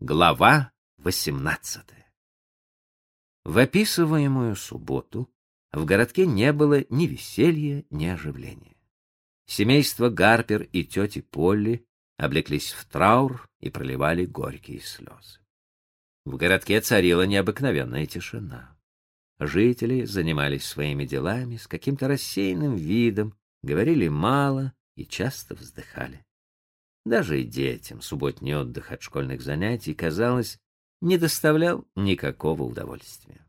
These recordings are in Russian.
Глава 18. В описываемую субботу в городке не было ни веселья, ни оживления. Семейство Гарпер и тети Полли облеклись в траур и проливали горькие слезы. В городке царила необыкновенная тишина. Жители занимались своими делами с каким-то рассеянным видом, говорили мало и часто вздыхали. Даже и детям субботний отдых от школьных занятий, казалось, не доставлял никакого удовольствия.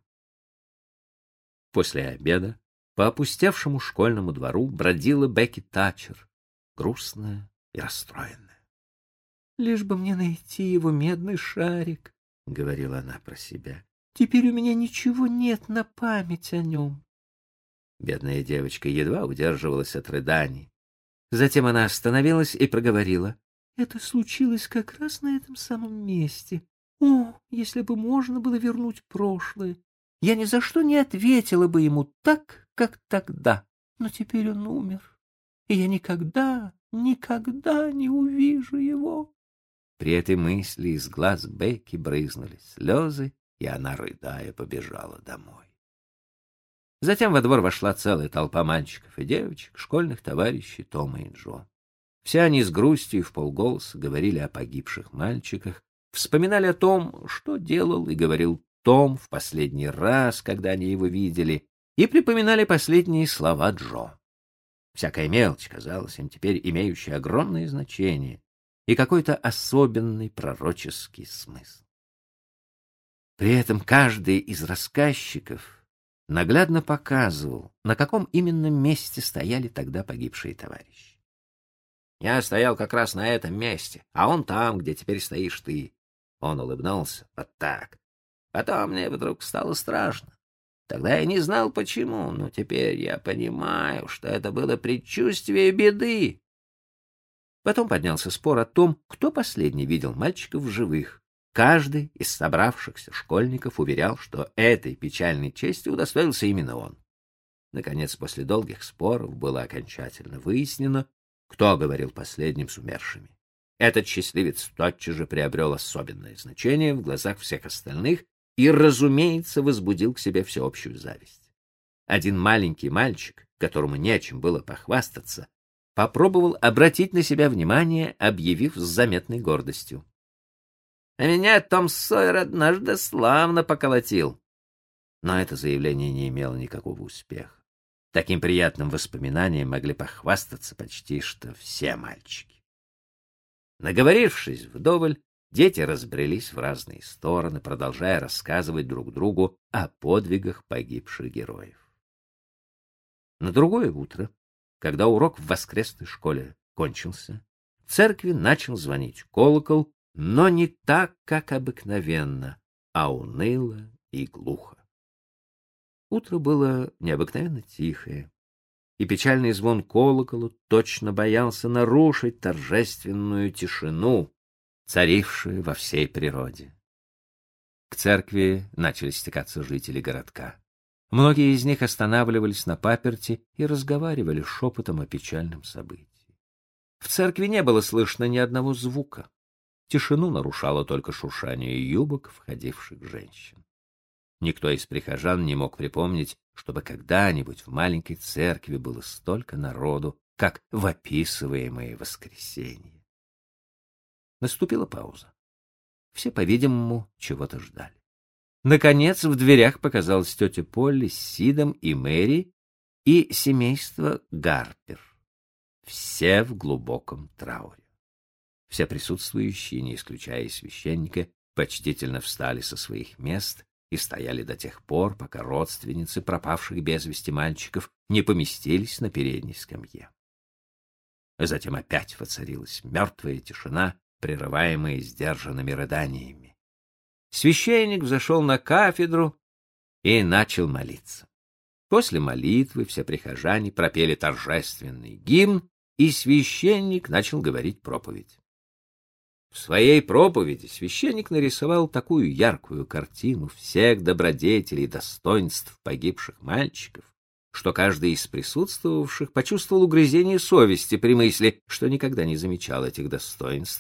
После обеда по опустевшему школьному двору бродила Бекки Татчер, грустная и расстроенная. «Лишь бы мне найти его медный шарик», — говорила она про себя. «Теперь у меня ничего нет на память о нем». Бедная девочка едва удерживалась от рыданий. Затем она остановилась и проговорила: «Это случилось как раз на этом самом месте. О, если бы можно было вернуть прошлое! Я ни за что не ответила бы ему так, как тогда. Но теперь он умер, и я никогда не увижу его». При этой мысли из глаз Бекки брызнули слезы, и она, рыдая, побежала домой. Затем во двор вошла целая толпа мальчиков и девочек, школьных товарищей Тома и Джо. Все они с грустью и вполголоса говорили о погибших мальчиках, вспоминали о том, что делал и говорил Том в последний раз, когда они его видели, и припоминали последние слова Джо. Всякая мелочь казалась им теперь имеющей огромное значение и какой-то особенный пророческий смысл. При этом каждый из рассказчиков наглядно показывал, на каком именно месте стояли тогда погибшие товарищи. «Я стоял как раз на этом месте, а он там, где теперь стоишь ты». Он улыбнулся вот так. Потом мне вдруг стало страшно. Тогда я не знал, почему, но теперь я понимаю, что это было предчувствие беды. Потом поднялся спор о том, кто последний видел мальчиков в живых. Каждый из собравшихся школьников уверял, что этой печальной чести удостоился именно он. Наконец, после долгих споров было окончательно выяснено, кто говорил последним с умершими. Этот счастливец тотчас же приобрел особенное значение в глазах всех остальных и, разумеется, возбудил к себе всеобщую зависть. Один маленький мальчик, которому нечем было похвастаться, попробовал обратить на себя внимание, объявив с заметной гордостью: «А меня Том Сойер однажды славно поколотил». Но это заявление не имело никакого успеха. Таким приятным воспоминанием могли похвастаться почти что все мальчики. Наговорившись вдоволь, дети разбрелись в разные стороны, продолжая рассказывать друг другу о подвигах погибших героев. На другое утро, когда урок в воскресной школе кончился, в церкви начал звонить колокол, но не так, как обыкновенно, а уныло и глухо. Утро было необыкновенно тихое, и печальный звон колокола точно боялся нарушить торжественную тишину, царившую во всей природе. К церкви начали стекаться жители городка. Многие из них останавливались на паперти и разговаривали шепотом о печальном событии. В церкви не было слышно ни одного звука. Тишину нарушало только шуршание юбок входивших женщин. Никто из прихожан не мог припомнить, чтобы когда-нибудь в маленькой церкви было столько народу, как в описываемое воскресенье. Наступила пауза. Все, по-видимому, чего-то ждали. Наконец в дверях показалась тетя Полли с Сидом и Мэри и семейство Гарпер. Все в глубоком трауре. Все присутствующие, не исключая священника, почтительно встали со своих мест и стояли до тех пор, пока родственницы пропавших без вести мальчиков не поместились на передней скамье. Затем опять воцарилась мертвая тишина, прерываемая сдержанными рыданиями. Священник взошел на кафедру и начал молиться. После молитвы все прихожане пропели торжественный гимн, и священник начал говорить проповедь. В своей проповеди священник нарисовал такую яркую картину всех добродетелей и достоинств погибших мальчиков, что каждый из присутствовавших почувствовал угрызение совести при мысли, что никогда не замечал этих достоинств,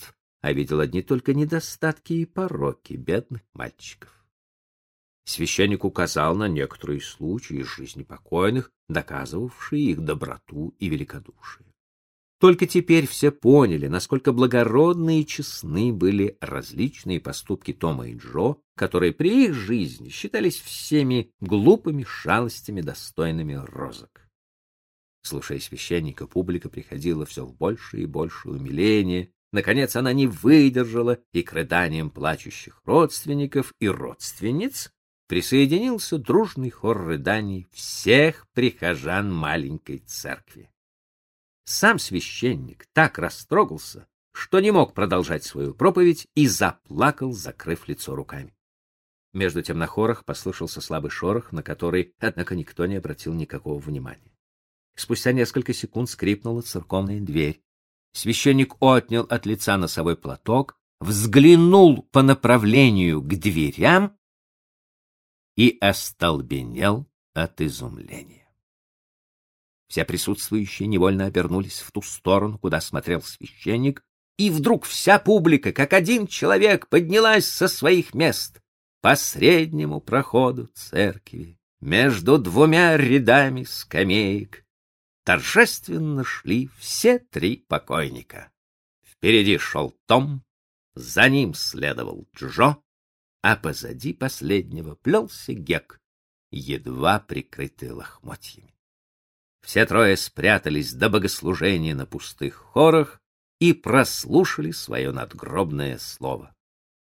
а видел одни только недостатки и пороки бедных мальчиков. Священник указал на некоторые случаи из жизни покойных, доказывавшие их доброту и великодушие. Только теперь все поняли, насколько благородны и честны были различные поступки Тома и Джо, которые при их жизни считались всеми глупыми шалостями, достойными розок. Слушая священника, публика приходила все в большее и большее умиление. Наконец она не выдержала, и к рыданиям плачущих родственников и родственниц присоединился дружный хор рыданий всех прихожан маленькой церкви. Сам священник так растрогался, что не мог продолжать свою проповедь и заплакал, закрыв лицо руками. Между тем на хорах послышался слабый шорох, на который, однако, никто не обратил никакого внимания. Спустя несколько секунд скрипнула церковная дверь. Священник отнял от лица носовой платок, взглянул по направлению к дверям и остолбенел от изумления. Все присутствующие невольно обернулись в ту сторону, куда смотрел священник, и вдруг вся публика, как один человек, поднялась со своих мест по среднему проходу церкви, между двумя рядами скамеек. Торжественно шли все три покойника. Впереди шел Том, за ним следовал Джо, а позади последнего плелся Гек, едва прикрытый лохмотьями. Все трое спрятались до богослужения на пустых хорах и прослушали свое надгробное слово.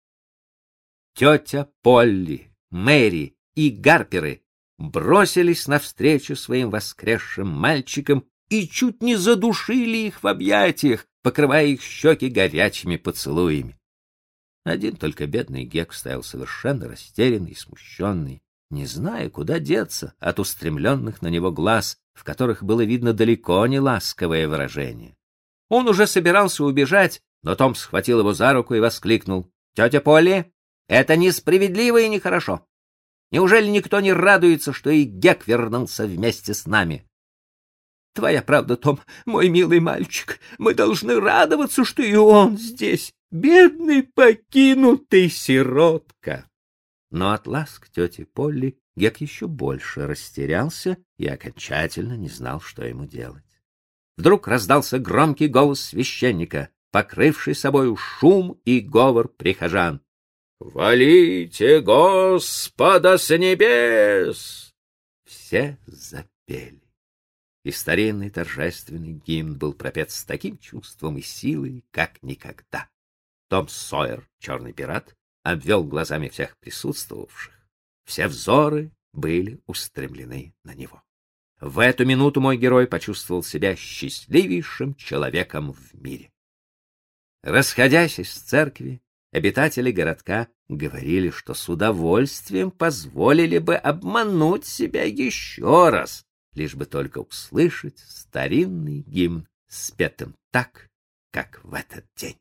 Тетя Полли, Мэри и Гарперы бросились навстречу своим воскресшим мальчикам и чуть не задушили их в объятиях, покрывая их щеки горячими поцелуями. Один только бедный Гек стоял совершенно растерянный и смущенный, не зная, куда деться от устремленных на него глаз, в которых было видно далеко не ласковое выражение. Он уже собирался убежать, но Том схватил его за руку и воскликнул: «Тетя Полли, это несправедливо и нехорошо. Неужели никто не радуется, что и Гек вернулся вместе с нами?» «Твоя правда, Том, мой милый мальчик, мы должны радоваться, что и он здесь, бедный покинутый сиротка». Но от ласк тети Полли Гек еще больше растерялся и окончательно не знал, что ему делать. Вдруг раздался громкий голос священника, покрывший собою шум и говор прихожан. «Хвалите Господа с небес!» Все запели. И старинный торжественный гимн был пропет с таким чувством и силой, как никогда. Том Сойер, черный пират, обвел глазами всех присутствовавших. Все взоры были устремлены на него. В эту минуту мой герой почувствовал себя счастливейшим человеком в мире. Расходясь из церкви, обитатели городка говорили, что с удовольствием позволили бы обмануть себя еще раз, лишь бы только услышать старинный гимн, спетым так, как в этот день.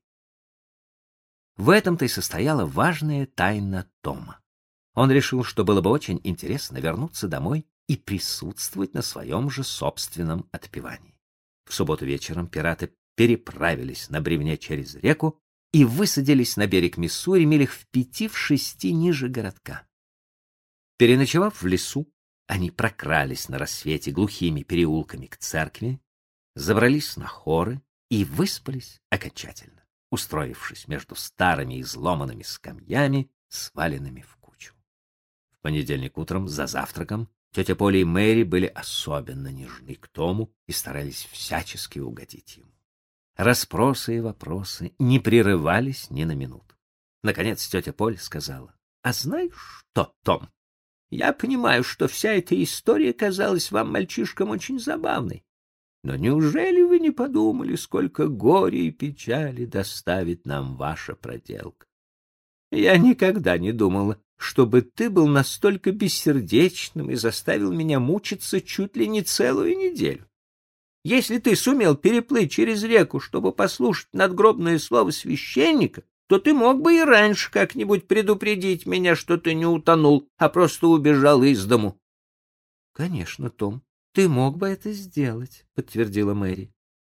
В этом-то и состояла важная тайна Тома. Он решил, что было бы очень интересно вернуться домой и присутствовать на своем же собственном отпевании. В субботу вечером пираты переправились на бревне через реку и высадились на берег Миссури милях в 5-6 ниже городка. Переночевав в лесу, они прокрались на рассвете глухими переулками к церкви, забрались на хоры и выспались окончательно, устроившись между старыми изломанными скамьями, сваленными в кучу. В понедельник утром за завтраком тетя Полли и Мэри были особенно нежны к Тому и старались всячески угодить ему. Расспросы и вопросы не прерывались ни на минуту. Наконец тетя Полли сказала: «А знаешь что, Том, я понимаю, что вся эта история казалась вам, мальчишкам, очень забавной. Но неужели вы не подумали, сколько горя и печали доставит нам ваша проделка? Я никогда не думала, чтобы ты был настолько бессердечным и заставил меня мучиться чуть ли не целую неделю. Если ты сумел переплыть через реку, чтобы послушать надгробное слово священника, то ты мог бы и раньше как-нибудь предупредить меня, что ты не утонул, а просто убежал из дому». — Конечно, Том, ты мог бы это сделать, — подтвердила Мэри.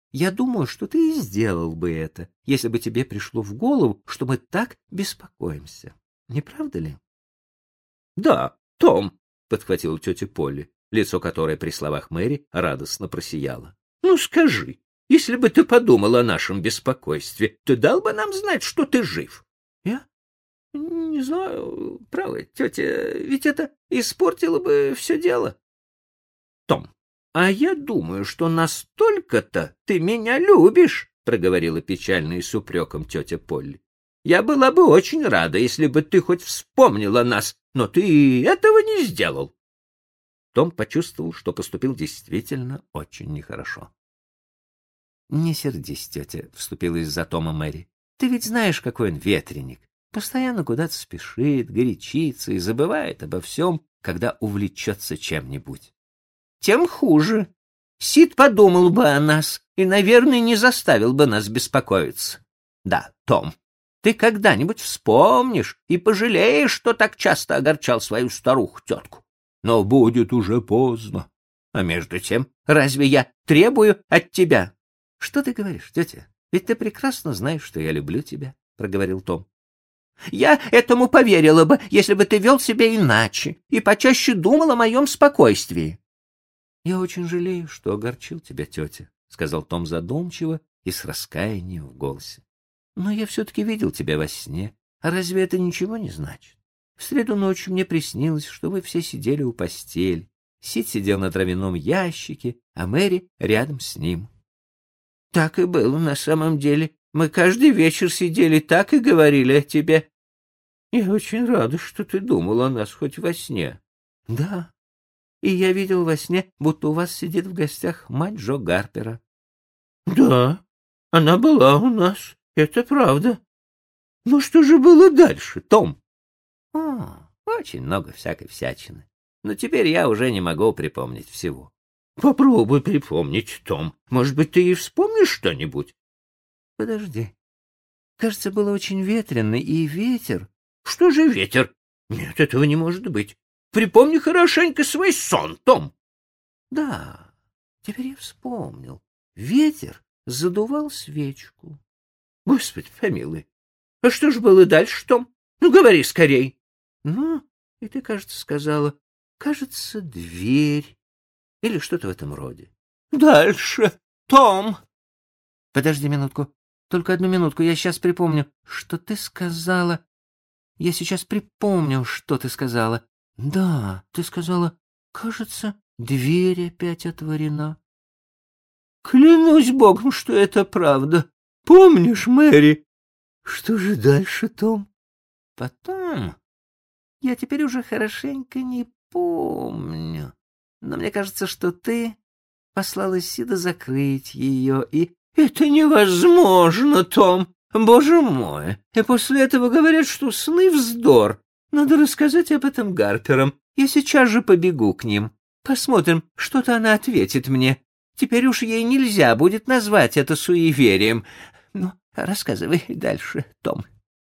Я думаю, что ты и сделал бы это, если бы тебе пришло в голову, что мы так беспокоимся. Не правда ли? — Да, Том, — подхватила тетя Полли, лицо которой при словах Мэри радостно просияло. — Ну скажи, если бы ты подумал о нашем беспокойстве, ты дал бы нам знать, что ты жив? — Я? Не знаю, право, тетя, ведь это испортило бы все дело. — Том, а я думаю, что настолько-то ты меня любишь, — проговорила печально и с упреком тетя Полли. — Я была бы очень рада, если бы ты хоть вспомнил о нас, но ты этого не сделал. Том почувствовал, что поступил действительно очень нехорошо. — Не сердись, тетя, — вступилась за Тома Мэри. — Ты ведь знаешь, какой он ветреник. Постоянно куда-то спешит, горячится и забывает обо всем, когда увлечется чем-нибудь. — Тем хуже. Сид подумал бы о нас и, наверное, не заставил бы нас беспокоиться. Да, Том, ты когда-нибудь вспомнишь и пожалеешь, что так часто огорчал свою старуху-тетку. Но будет уже поздно. А между тем, разве я требую от тебя? — Что ты говоришь, тетя? Ведь ты прекрасно знаешь, что я люблю тебя, — проговорил Том. — Я этому поверила бы, если бы ты вел себя иначе и почаще думал о моем спокойствии. — Я очень жалею, что огорчил тебя, тетя, — сказал Том задумчиво и с раскаянием в голосе. — Но я все-таки видел тебя во сне. А разве это ничего не значит? В среду ночью мне приснилось, что вы все сидели у постели. Сид сидел на травяном ящике, а Мэри рядом с ним. — Так и было на самом деле. Мы каждый вечер сидели так и говорили о тебе. Я очень рада, что ты думал о нас хоть во сне. — Да. И я видел во сне, будто у вас сидит в гостях мать Джо Гарпера. — Да, она была у нас, это правда. Но что же было дальше, Том? — очень много всякой всячины. Но теперь я уже не могу припомнить всего. — Попробуй припомнить, Том. Может быть, ты и вспомнишь что-нибудь? — Подожди. Кажется, было очень ветрено, и ветер... — Что же ветер? Нет, этого не может быть. Припомни хорошенько свой сон, Том. — Да, теперь я вспомнил. Ветер задувал свечку. — Господи помилуй. А что же было дальше, Том? Ну, говори скорей. — Ну, и ты, кажется, сказала, кажется, дверь. Или что-то в этом роде. — Дальше, Том. — Подожди минутку, только одну минутку, я сейчас припомню, что ты сказала. Я сейчас припомню, что ты сказала. Да, ты сказала, кажется, дверь опять отворена. — Клянусь Богом, что это правда. Помнишь, Мэри? Что же дальше, Том? — Потом... Я теперь уже хорошенько не помню. Но мне кажется, что ты послала Сида закрыть ее, и... — Это невозможно, Том! Боже мой! И после этого говорят, что сны — вздор. Надо рассказать об этом Гарперам. Я сейчас же побегу к ним. Посмотрим, что-то она ответит мне. Теперь уж ей нельзя будет назвать это суеверием. Ну, рассказывай дальше, Том.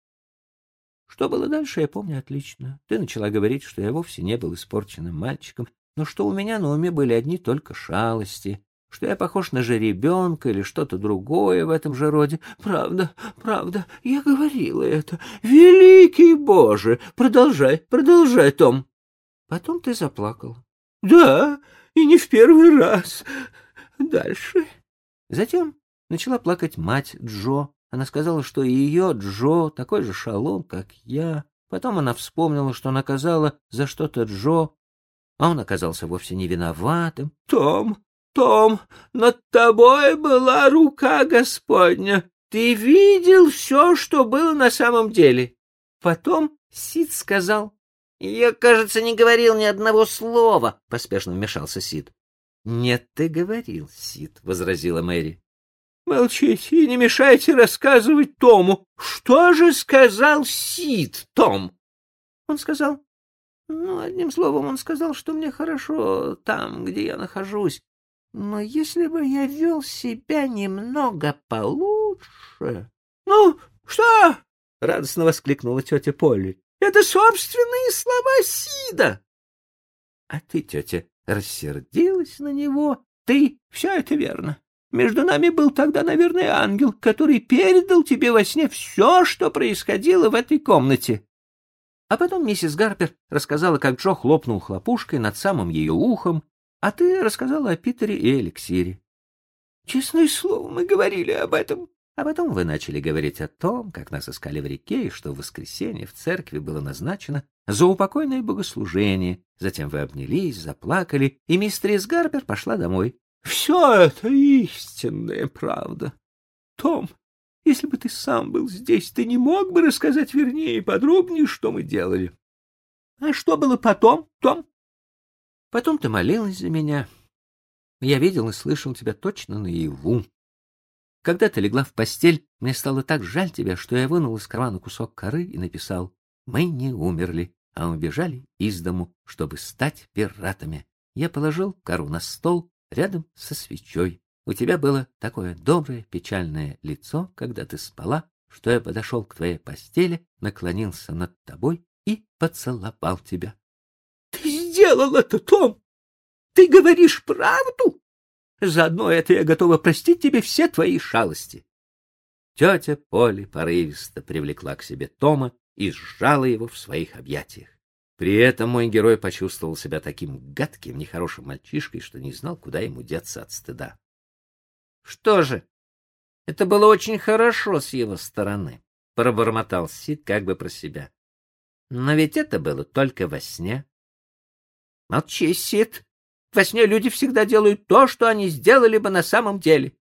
Что было дальше, я помню отлично. Ты начала говорить, что я вовсе не был испорченным мальчиком, но что у меня на уме были одни только шалости, что я похож на жеребенка или что-то другое в этом же роде. Правда, правда, я говорила это. Великий Боже! Продолжай, Том. Потом ты заплакал. Да, и не в первый раз. Дальше. Затем начала плакать мать Джо. Она сказала, что и ее Джо такой же шалун, как я. Потом она вспомнила, что наказала за что-то Джо, а он оказался вовсе не виноватым. Том, над тобой была рука Господня. Ты видел все, что было на самом деле. Потом Сид сказал... — Я, кажется, не говорил ни одного слова, — поспешно вмешался Сид. — Нет, ты говорил, Сид, — возразила Мэри. — Молчите и не мешайте рассказывать Тому. Что же сказал Сид, Том? — Он сказал... Ну, одним словом, он сказал, что мне хорошо там, где я нахожусь. Но если бы я вел себя немного получше... — Ну, что? — радостно воскликнула тетя Полли. — Это собственные слова Сида. — А ты, тетя, рассердилась на него. Ты, все это верно. Между нами был тогда, наверное, ангел, который передал тебе во сне все, что происходило в этой комнате. А потом миссис Гарпер рассказала, как Джо хлопнул хлопушкой над самым ее ухом, а ты рассказала о Питере и эликсире. Честное слово, мы говорили об этом. А потом вы начали говорить о том, как нас искали в реке, и что в воскресенье в церкви было назначено заупокойное богослужение. Затем вы обнялись, заплакали, и мистерис Гарпер пошла домой. Все это истинная правда. Том, если бы ты сам был здесь, ты не мог бы рассказать вернее и подробнее, что мы делали. А что было потом, Том? Потом ты молилась за меня. Я видел и слышал тебя точно наяву. Когда ты легла в постель, мне стало так жаль тебя, что я вынул из кармана кусок коры и написал: «Мы не умерли, а убежали из дому, чтобы стать пиратами». Я положил кору на стол рядом со свечой. У тебя было такое доброе, печальное лицо, когда ты спала, что я подошел к твоей постели, наклонился над тобой и поцеловал тебя. — Ты сделал это, Том! Ты говоришь правду? Заодно это я готова простить тебе все твои шалости. Тетя Полли порывисто привлекла к себе Тома и сжала его в своих объятиях. При этом мой герой почувствовал себя таким гадким, нехорошим мальчишкой, что не знал, куда ему деться от стыда. — Что же, это было очень хорошо с его стороны, — пробормотал Сид как бы про себя. — Но ведь это было только во сне. — Молчи, Сид. Во сне люди всегда делают то, что они сделали бы на самом деле.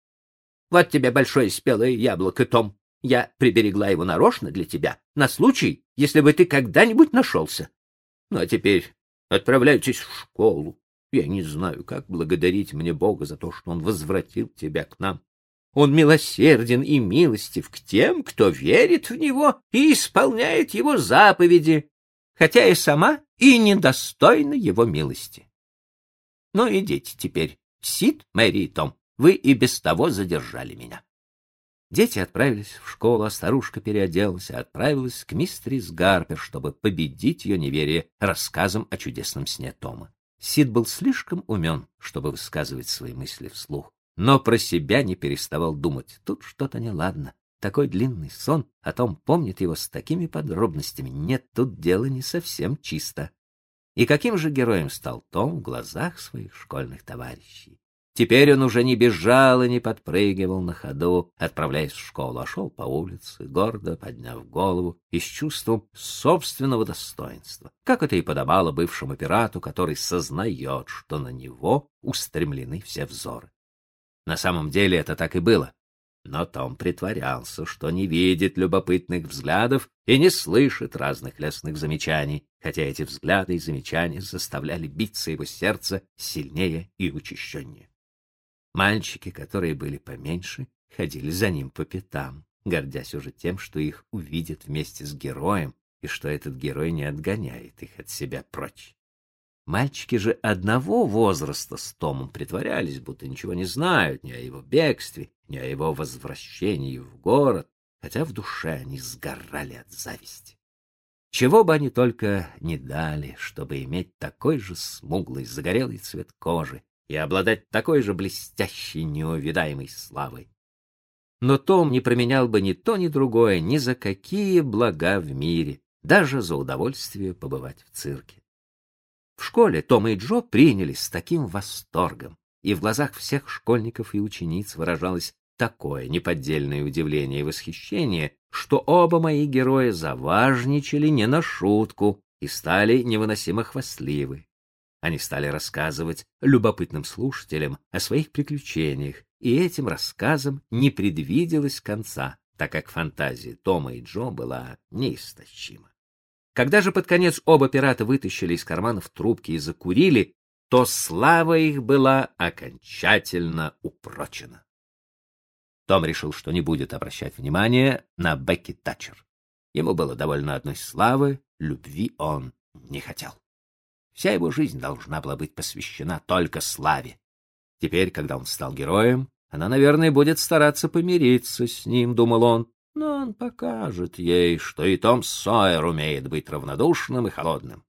Вот тебе большое спелое яблоко, Том. Я приберегла его нарочно для тебя, на случай, если бы ты когда-нибудь нашелся. Ну, а теперь отправляйтесь в школу. Я не знаю, как благодарить мне Бога за то, что Он возвратил тебя к нам. Он милосерден и милостив к тем, кто верит в Него и исполняет Его заповеди, хотя и сама и недостойна Его милости. Ну, идите теперь. Сид, Мэри и Том, вы и без того задержали меня. Дети отправились в школу, а старушка переоделась и отправилась к мистерис Гарпер, чтобы победить ее неверие рассказом о чудесном сне Тома. Сид был слишком умен, чтобы высказывать свои мысли вслух, но про себя не переставал думать. Тут что-то неладно. Такой длинный сон, а Том помнит его с такими подробностями. Нет, тут дело не совсем чисто. И каким же героем стал Том в глазах своих школьных товарищей? Теперь он уже не бежал и не подпрыгивал на ходу, отправляясь в школу, а шел по улице, гордо подняв голову и с чувством собственного достоинства, как это и подобало бывшему пирату, который сознает, что на него устремлены все взоры. На самом деле это так и было. Но Том притворялся, что не видит любопытных взглядов и не слышит разных лестных замечаний, хотя эти взгляды и замечания заставляли биться его сердце сильнее и учащеннее. Мальчики, которые были поменьше, ходили за ним по пятам, гордясь уже тем, что их увидят вместе с героем и что этот герой не отгоняет их от себя прочь. Мальчики же одного возраста с Томом притворялись, будто ничего не знают ни о его бегстве, ни о его возвращении в город, хотя в душе они сгорали от зависти. Чего бы они только не дали, чтобы иметь такой же смуглый, загорелый цвет кожи и обладать такой же блестящей, неувидаемой славой. Но Том не променял бы ни то, ни другое ни за какие блага в мире, даже за удовольствие побывать в цирке. В школе Том и Джо принялись с таким восторгом, и в глазах всех школьников и учениц выражалось такое неподдельное удивление и восхищение, что оба мои герои заважничали не на шутку и стали невыносимо хвастливы. Они стали рассказывать любопытным слушателям о своих приключениях, и этим рассказам не предвиделось конца, так как фантазия Тома и Джо была неистощима. Когда же под конец оба пирата вытащили из карманов трубки и закурили, то слава их была окончательно упрочена. Том решил, что не будет обращать внимания на Бекки Татчер. Ему было довольно одной славы, любви он не хотел. Вся его жизнь должна была быть посвящена только славе. Теперь, когда он стал героем, она, наверное, будет стараться помириться с ним, думал он, но он покажет ей, что и Том Сойер умеет быть равнодушным и холодным.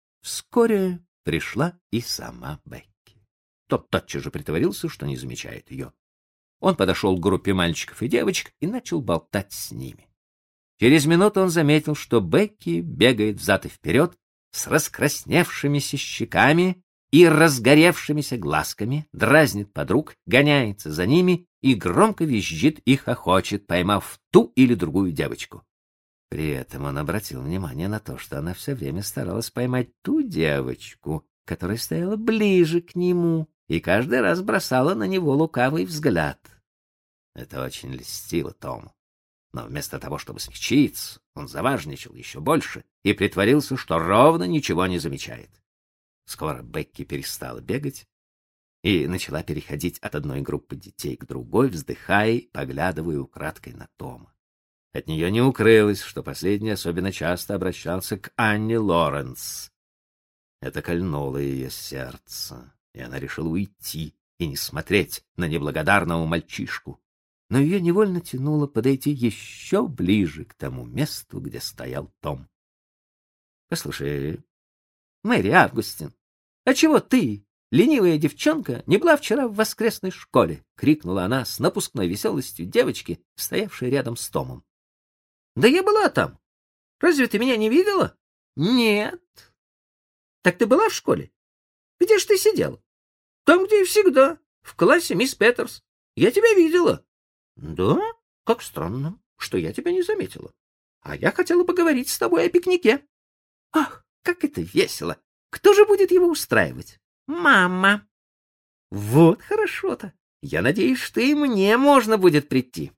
Вскоре пришла и сама Бекки. Тот тотчас же притворился, что не замечает ее. Он подошел к группе мальчиков и девочек и начал болтать с ними. Через минуту он заметил, что Бекки бегает взад и вперед с раскрасневшимися щеками и разгоревшимися глазками, дразнит подруг, гоняется за ними и громко визжит и хохочет, поймав ту или другую девочку. При этом он обратил внимание на то, что она все время старалась поймать ту девочку, которая стояла ближе к нему, и каждый раз бросала на него лукавый взгляд. Это очень льстило Тому. Но вместо того, чтобы смягчиться, он заважничал еще больше и притворился, что ровно ничего не замечает. Скоро Бекки перестала бегать и начала переходить от одной группы детей к другой, вздыхая и поглядывая украдкой на Тома. От нее не укрылось, что последний особенно часто обращался к Анне Лоренс. Это кольнуло ее сердце, и она решила уйти и не смотреть на неблагодарного мальчишку. Но ее невольно тянуло подойти еще ближе к тому месту, где стоял Том. — Послушай, Мэри Августин, а чего ты, ленивая девчонка, не была вчера в воскресной школе? — крикнула она с напускной веселостью девочки, стоявшей рядом с Томом. — Да я была там. Разве ты меня не видела? — Нет. — Так ты была в школе? Где ж ты сидела? — Там, где и всегда, в классе мисс Петерс. Я тебя видела. — Да? Как странно, что я тебя не заметила. А я хотела поговорить с тобой о пикнике. — Ах, как это весело! Кто же будет его устраивать? — Мама. — Вот хорошо-то. Я надеюсь, что и мне можно будет прийти.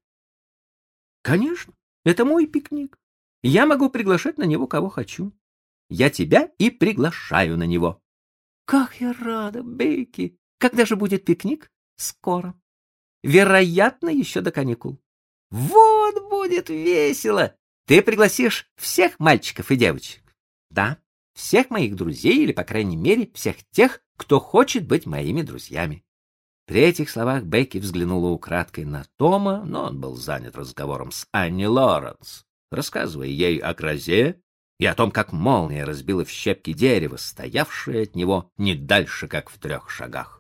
— Конечно, это мой пикник. Я могу приглашать на него кого хочу. Я тебя и приглашаю на него. — Как я рада, Бекки! Когда же будет пикник? — Скоро. Вероятно, еще до каникул. — Вот будет весело! Ты пригласишь всех мальчиков и девочек? — Да, всех моих друзей, или, по крайней мере, всех тех, кто хочет быть моими друзьями. При этих словах Бекки взглянула украдкой на Тома, но он был занят разговором с Анни Лоренс, рассказывая ей о грозе и о том, как молния разбила в щепки дерево, стоявшее от него не дальше, как в 3 шагах.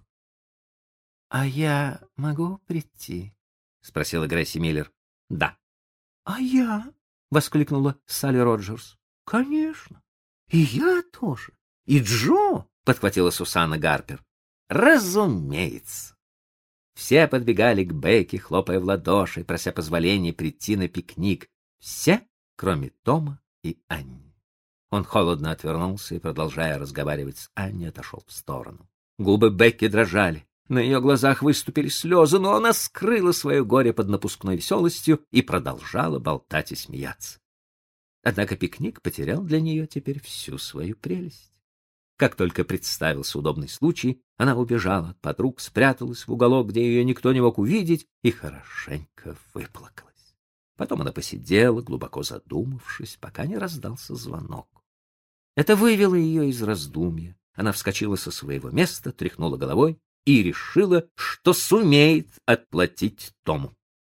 — А я могу прийти? — спросила Грейси Миллер. — Да. — А я? — воскликнула Салли Роджерс. — Конечно. И я тоже. И Джо, — подхватила Сусанна Гарпер. — Разумеется. Все подбегали к Бекки, хлопая в ладоши, прося позволения прийти на пикник. Все, кроме Тома и Анни. Он холодно отвернулся и, продолжая разговаривать с Анни, отошел в сторону. Губы Бекки дрожали. На ее глазах выступили слезы, но она скрыла свое горе под напускной веселостью и продолжала болтать и смеяться. Однако пикник потерял для нее теперь всю свою прелесть. Как только представился удобный случай, она убежала от подруг, спряталась в уголок, где ее никто не мог увидеть, и хорошенько выплакалась. Потом она посидела, глубоко задумавшись, пока не раздался звонок. Это вывело ее из раздумья. Она вскочила со своего места, тряхнула головой и решила, что сумеет отплатить Тому.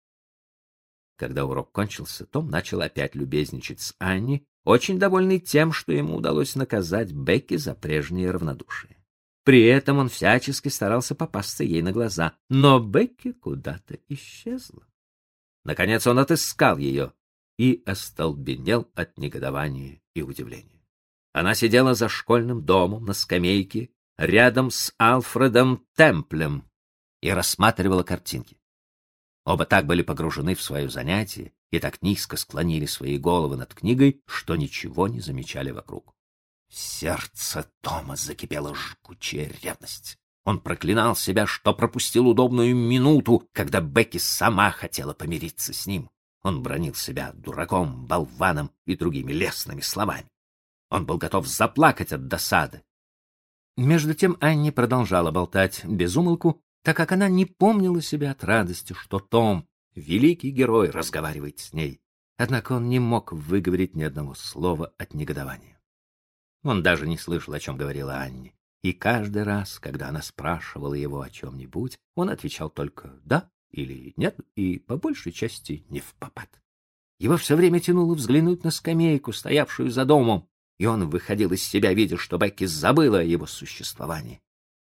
Когда урок кончился, Том начал опять любезничать с Анни, очень довольный тем, что ему удалось наказать Бекки за прежнее равнодушие. При этом он всячески старался попасться ей на глаза, но Бекки куда-то исчезла. Наконец он отыскал ее и остолбенел от негодования и удивления. Она сидела за школьным домом на скамейке рядом с Альфредом Темплем и рассматривала картинки. Оба так были погружены в свое занятие и так низко склонили свои головы над книгой, что ничего не замечали вокруг. В сердце Тома закипела жгучая ревность. Он проклинал себя, что пропустил удобную минуту, когда Бекки сама хотела помириться с ним. Он бранил себя дураком, болваном и другими лестными словами. Он был готов заплакать от досады. Между тем Анни продолжала болтать без умолку, так как она не помнила себя от радости, что Том, великий герой, разговаривает с ней. Однако он не мог выговорить ни одного слова от негодования. Он даже не слышал, о чем говорила Анни, и каждый раз, когда она спрашивала его о чем-нибудь, он отвечал только «да» или «нет», и по большей части невпопад. Его все время тянуло взглянуть на скамейку, стоявшую за домом, и он выходил из себя, видя, что Бекки забыла о его существовании.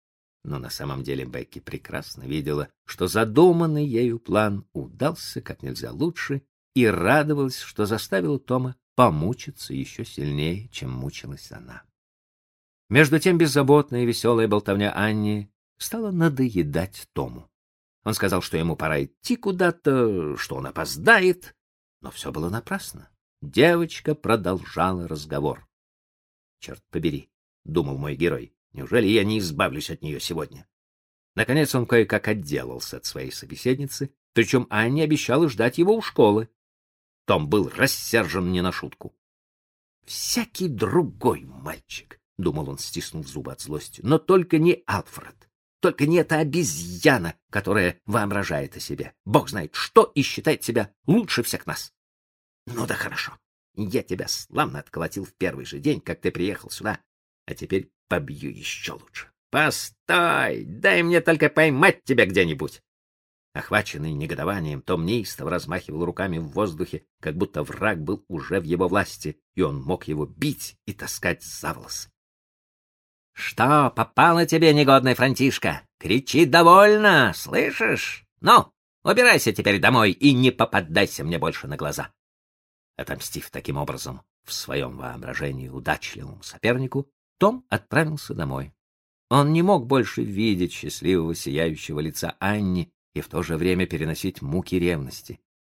Но на самом деле Бекки прекрасно видела, что задуманный ею план удался как нельзя лучше, и радовалась, что заставила Тома помучиться еще сильнее, чем мучилась она. Между тем беззаботная и веселая болтовня Анни стала надоедать Тому. Он сказал, что ему пора идти куда-то, что он опоздает, но все было напрасно. Девочка продолжала разговор. «Черт побери», — думал мой герой, — «неужели я не избавлюсь от нее сегодня?» Наконец он кое-как отделался от своей собеседницы, причем Анни обещала ждать его у школы. Том был рассержен не на шутку. «Всякий другой мальчик», — думал он, стиснув зубы от злости, — «но только не Альфред. Только не эта обезьяна, которая воображает о себе. Бог знает что и считает себя лучше всех нас. Ну да хорошо. Я тебя славно отколотил в первый же день, как ты приехал сюда, а теперь побью еще лучше. Постой! Дай мне только поймать тебя где-нибудь!» Охваченный негодованием, Том неистово размахивал руками в воздухе, как будто враг был уже в его власти, и он мог его бить и таскать за волосы. «Что, попало тебе, негодный Франтишка? Кричи довольно, слышишь? Ну, убирайся теперь домой и не попадайся мне больше на глаза». Отомстив таким образом в своем воображении удачливому сопернику, Том отправился домой. Он не мог больше видеть счастливого сияющего лица Анни и в то же время переносить муки ревности.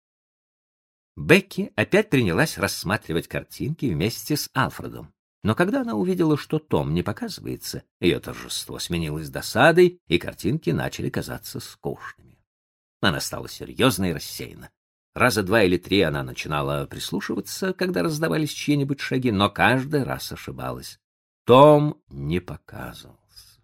Бекки опять принялась рассматривать картинки вместе с Альфредом. Но когда она увидела, что Том не показывается, ее торжество сменилось досадой, и картинки начали казаться скучными. Она стала серьезна и рассеяна. Раза два или три она начинала прислушиваться, когда раздавались чьи-нибудь шаги, но каждый раз ошибалась. Том не показывался.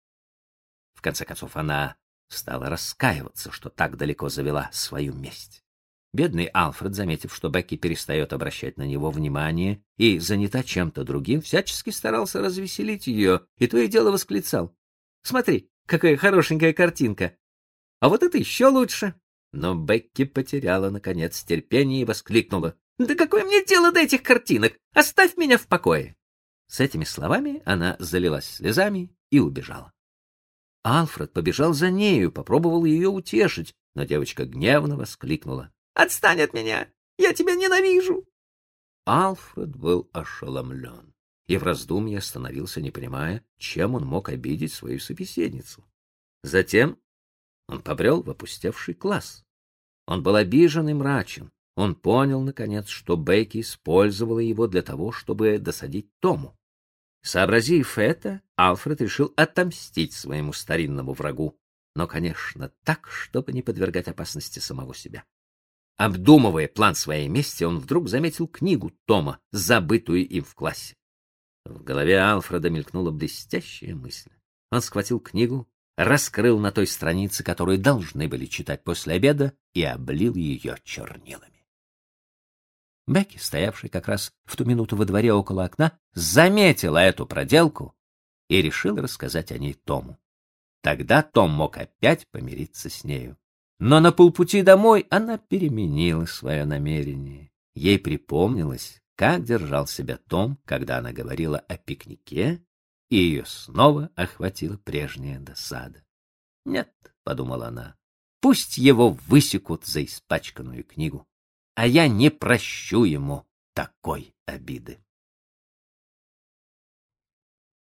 В конце концов, она стала раскаиваться, что так далеко завела свою месть. Бедный Альфред, заметив, что Бекки перестает обращать на него внимание и занята чем-то другим, всячески старался развеселить ее, и то и дело восклицал: «Смотри, какая хорошенькая картинка! А вот это еще лучше!» Но Бекки потеряла, наконец, терпение и воскликнула: «Да какое мне дело до этих картинок? Оставь меня в покое!» С этими словами она залилась слезами и убежала. Альфред побежал за нею, попробовал ее утешить, но девочка гневно воскликнула: «Отстань от меня! Я тебя ненавижу!» Альфред был ошеломлен и в раздумье остановился, не понимая, чем он мог обидеть свою собеседницу. Затем он побрел в опустевший класс. Он был обижен и мрачен. Он понял, наконец, что Бекки использовала его для того, чтобы досадить Тому. Сообразив это, Альфред решил отомстить своему старинному врагу, но, конечно, так, чтобы не подвергать опасности самого себя. Обдумывая план своей мести, он вдруг заметил книгу Тома, забытую им в классе. В голове Альфреда мелькнула блестящая мысль. Он схватил книгу, раскрыл на той странице, которую должны были читать после обеда, и облил ее чернилами. Бекки, стоявшая как раз в ту минуту во дворе около окна, заметила эту проделку и решила рассказать о ней Тому. Тогда Том мог опять помириться с нею. Но на полпути домой она переменила свое намерение. Ей припомнилось, как держал себя Том, когда она говорила о пикнике, и ее снова охватила прежняя досада. «Нет», — подумала она, — «пусть его высекут за испачканную книгу, а я не прощу ему такой обиды».